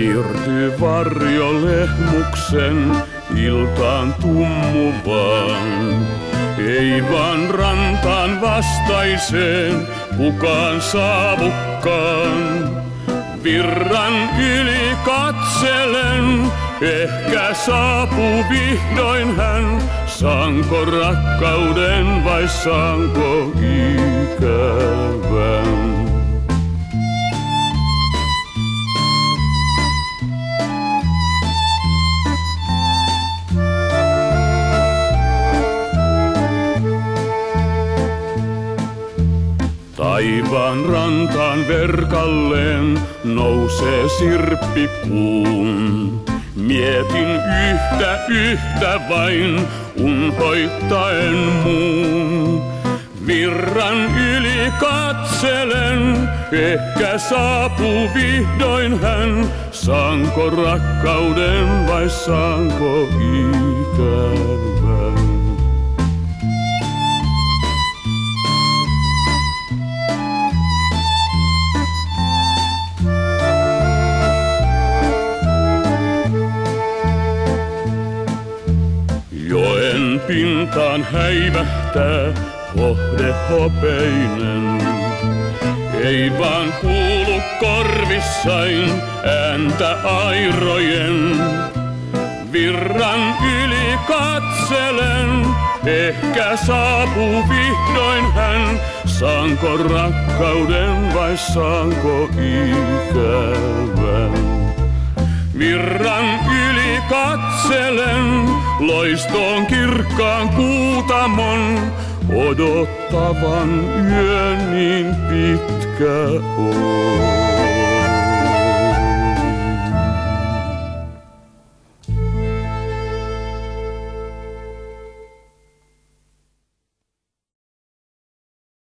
Siirtyy varjolehmuksen iltaan tummuvaan. Ei vaan rantaan vastaiseen kukaan saavukkaan. Virran yli katselen, ehkä saapuu vihdoin hän. Saanko rakkauden vai saanko ikävän? Taivaan rantaan verkalleen nousee sirppikuun. Mietin yhtä vain unhoittaen muun. Virran yli katselen, ehkä saapuu vihdoin hän. Saanko rakkauden vai saanko ikävän? Joen pintaan häivähtää hohde hopeinen. Ei vaan kuulu korvissain ääntä airojen. Virran yli katselen, ehkä saapuu vihdoin hän. Saanko rakkauden vai saanko ikävän? Virran yli katselen, loistoon kirkkaan kuutamon. Odottavan yö niin pitkä on.